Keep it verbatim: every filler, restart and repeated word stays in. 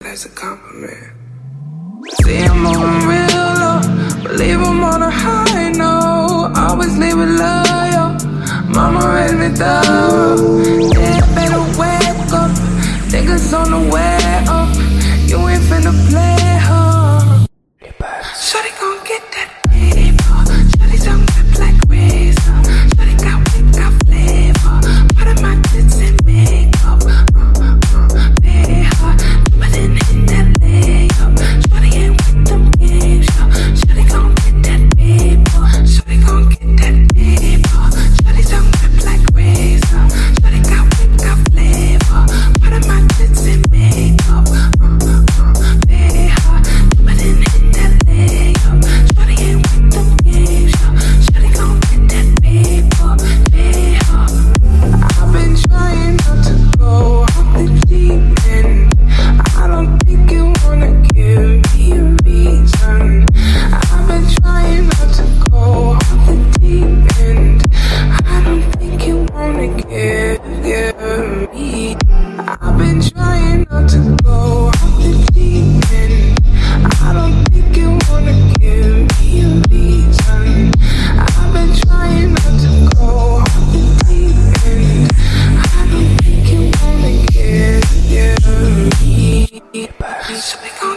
that's a compliment. See him moving real low, but leave him on a high note. Always leave it loyal, mama raised me thorough. Yeah, better wake up, niggas on the way up. You ain't finna play, huh? Shawty gon' get that paper. Shawty tongue whip like razor. Shawty got whip, got flavor. Part of my tits and makeup. Uh, uh, pay her, but then hit that layup. Shawty ain't with them games, yo. Shawty gon' get that paper. Shawty gon' get that paper. Shawty tongue whip like razor. Shawty got whip, got flavor. Part of my tits and makeup. Uh, uh, pay her, but then hit that layup. Shawty ain't with them games, yo. Shawty gon' get that paper, pay her. I've been trying not to go off the deep end. I don't think you wanna give me a reason. I've been trying not to go off the deep end. I don't think you wanna give, give me. I've been trying not to go off the deep end. I don't think you wanna give me a reason. I've been trying not to go off the deep end. I don't think you wanna give, give me. So we gon'